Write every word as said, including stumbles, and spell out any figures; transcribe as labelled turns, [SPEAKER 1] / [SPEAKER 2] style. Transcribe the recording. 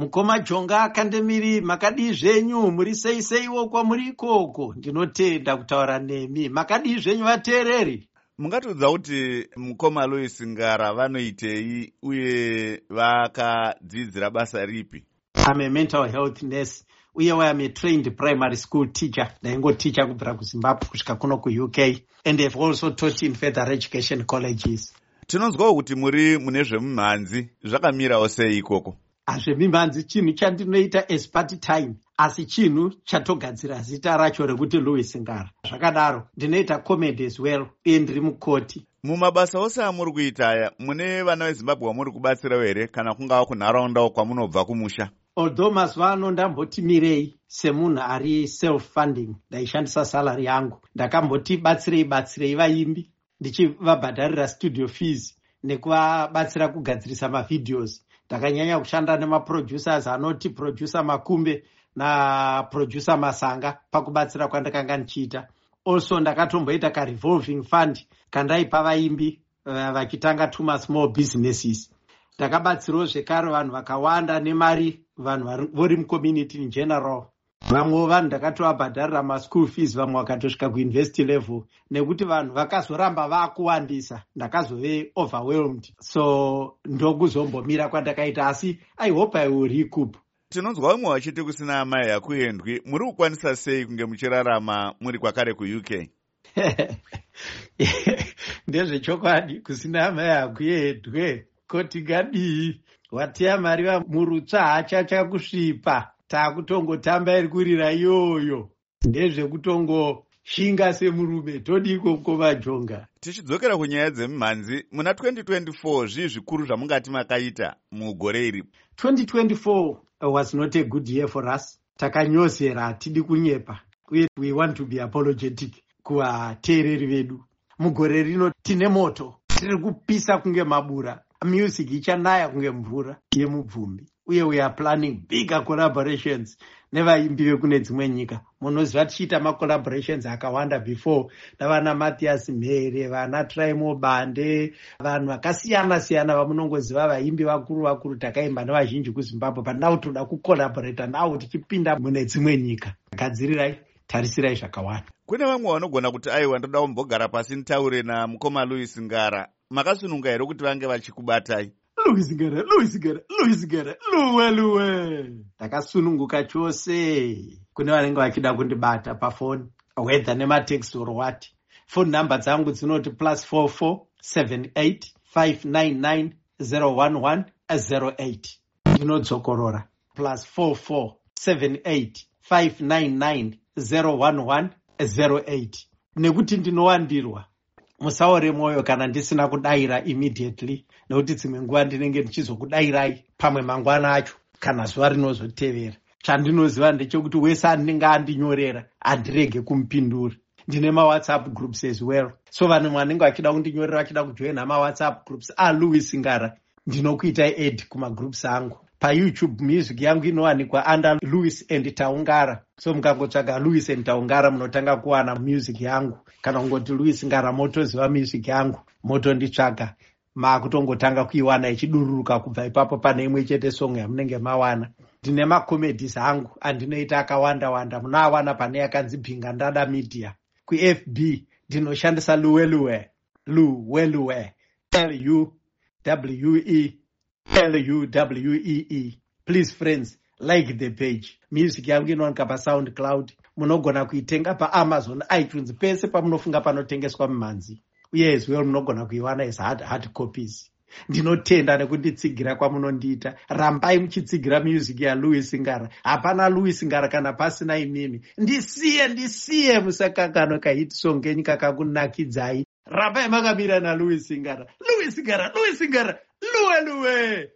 [SPEAKER 1] Mukoma Jonga Kandemiri, makadi zvenyu muri sei seiwo kwamuri ikoko. Ndinotenda kutaura nemi. Makadi zvenyu vateereri.
[SPEAKER 2] Mungatudza kuti Mukoma Louis Ngara vanoitei uye vakadzidzira basa ripi?
[SPEAKER 1] I'm a mental health nurse. Uye I am a trained primary school teacher. Ndaingo teacher kubvira kuZimbabwe kusvika kuno kuU K. And I've also taught in further education colleges.
[SPEAKER 2] Tinonzwa kuti muri mune zvemumhanzi, zvakamirawo sei ikoko?
[SPEAKER 1] Zvemimhanzi chinhu chandinoita as part time, asi chinhu chatogadzira zita racho rekuti Louis Ngara. Zvakadaro ndinoita comedy as well, uye ndiri mukoti.
[SPEAKER 2] Mumabasa ose amuri kuita aya, mune vana veZimbabwe vamuri kubatsira here kana kungava kunharaunda kwamunobva kumusha?
[SPEAKER 1] Although mazuva ano ndamboti mirei semunhu ari self funding, ndaishandisa salary yangu, ndakamboti batsirei batsirei vaimbi ndichivabhadharira studio fees nekuvabatsira kugadzirisa mavideos. Ndakanyanya kushanda nemaproducers anoti producer Makumbe naproducer Masanga pakubatsira kwandakanga ndichiita. Also ndakatomboita ka revolving fund kandaipa vaimbi vachitanga tuma small businesses. Ndakabatsirawo zvekare vanhu vakawanda nemari, vanhu vari mucommunity in general. Vamwe vanhu ndakatovabhadharira maschool fees, vamwe vakatosvika kuuniversity level, nekuti vanhu vakazoramba vakuwandisa, ndakazove overwhelmed. So ndokuzombomira kwandakaita, asi I hope I will recoup.
[SPEAKER 2] Tinonzwa vamwe vachiti kusina amai hakuendwi. Muri kukwanisa sei kunge muchirarama muri kwakare kuU K?
[SPEAKER 1] Ndezvechokwadi, kusina amai hakuendwe. Koti gadii, wateya mari murutsva hachachakusvipa. Takutongotamba iri kurira iyoyo. Ndezvekutongoshinga semurume. Todiko Mukoma Jonga.
[SPEAKER 2] Tichidzokera kunyaya dzemimhanzi, muna twenty twenty-four zvii zvikuru zvamungati makaita mugore iri?
[SPEAKER 1] twenty twenty-four was not a good year for us. Takanyosera, hatidi kunyepa. We want to be apologetic kuvateereri vedu. Mugore rino tine moto, tiri kupisa kunge mabura. Music ichanaya kunge mvura yemubvumbi. Uye we are planning bigger collaborations nevaimbi vekune dzimwe nyika. Munoziva tichiita macollaborations akawanda before navana Matthias Mhere, vana Traimo Bande, vanhu vakasiyana siyana vamunongoziva vaimbi vakuru vakuru takaimba nevazhinji kuZimbabwe. But now toda kucollaborate now tichipinda mune dzimwe nyika. Gadzirirai, tarisirai zvakawanda.
[SPEAKER 2] Kune vamwe vanogona kuti aiwa ndoda kumbogara pasi nitaure naMukoma Louis Ngara. Makasununga here kuti vange vachikubatai?
[SPEAKER 1] Louis Ngara, Louis Ngara, Louis Ngara, luwe luwe. Takasununguka chose. Kune vanenge vachida kundibata pafoni, whether nematext or what. Phone number dzangu dzinoti plus four four seven eight five nine nine zero one one zero eight. Ndinodzokorora plus four four seven eight five nine nine zero one one zero eight. Nekuti ndinowandirwa, musaore mwoyo kana ndisina kudaira immediately, nekuti dzimwe nguva ndinenge ndichizokudairai pamwe mangwana acho kana zuva rinozotevera. Chandinoziva ndechekuti wese anenge andinyorera andirege kumupindura. Ndine maWhatsApp groups as well. So vanhu vanenge vachida kundinyorera vachida kujoina maWhatsApp groups a Louis Ngara, ndinokuitai add kumagroups angu. PaYouTube music yangu inowanikwa under Louis and Taungara. So mukangotsvaga Louis and Taungara munotanga kuwana music yangu. Kana kungoti Louis Ngara motoziva music yangu, motonditsvaga. Makutongotanga kuiwana ichidururuka kubva ipapo pane imwe chete song yamunenge mawana. Ndine makomedis angu andinoita akawanda wanda. Munoawana pane yakanzi Bhinga Ndada Media. Ku-F B ndinoshandisa Luweluwe. Luweluwe. L U W E L U W E E. Please friends, like the page. Music yangu inowanika pa SoundCloud. Munogona kuitenga pa Amazon, iTunes, pese pamunofunga panotengeswa mimhanzi. Uye as well munogona kuiwana as hard, hard copies. Ndinotenda nekunditsigira kwamunondiita. Rambai muchitsigira music ya Louis Ngara. Hapana Louis Ngara kana pasina imimi. Ndisiye, ndisiye musakangano kahit song enyika kakunakidzai. Rambai makamira na Louis Ngara. Louis Ngara, Louis Ngara, luwe luwe.